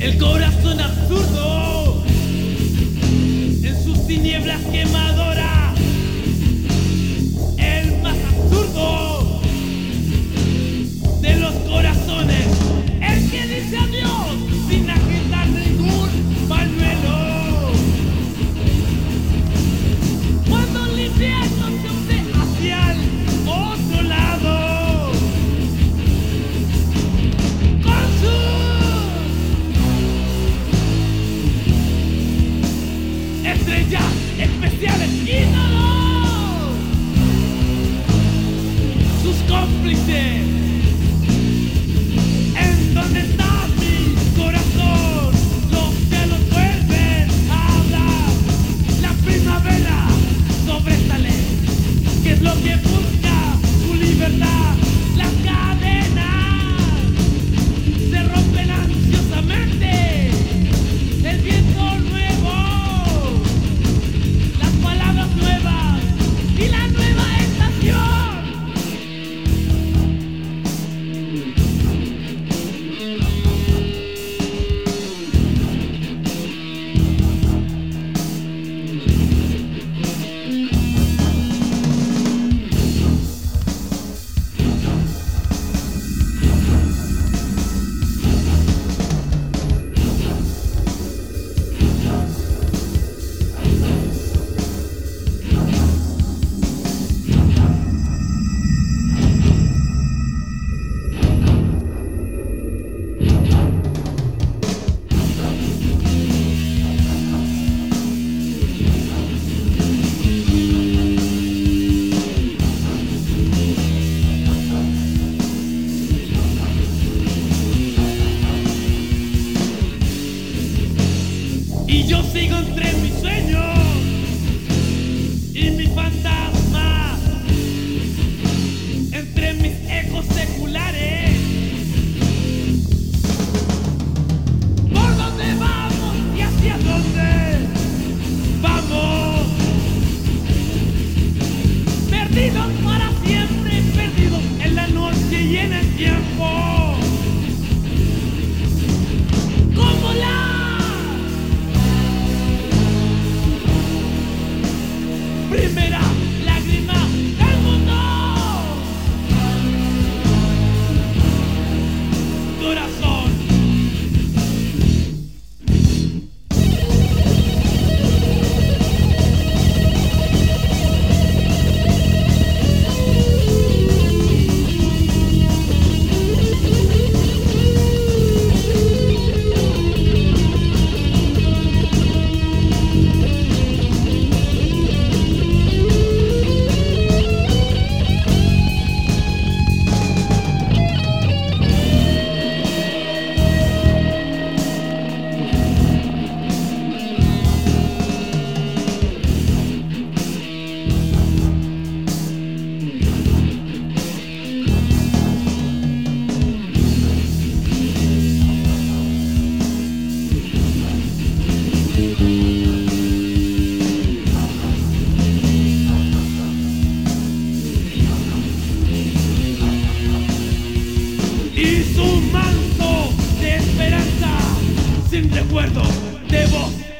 El corazón absurdo en sus tinieblas quemadoras, el más absurdo de los corazones, el que dice adiós sin agitar ningún pañuelo. Cuando el invierno se hunde hacia el otro lado, con sus estrellas especiales y no sus cómplices. ¿En dónde está mi corazón? Los cielos vuelven a hablar. La primavera sobresale. ¿Qué es lo que busca su libertad? Las cadenas se rompen ansiosamente. El viento nuevo, las palabras nuevas y la nueva estación. Y yo sigo entre mis sueños y mi fantasma, entre mis ecos seculares. ¿Por dónde vamos y hacia dónde vamos? Perdidos para siempre, perdidos en la noche y en el tiempo. Como la primera lágrima del mundo. Corazón. Y su manto de esperanza sin recuerdo de voz.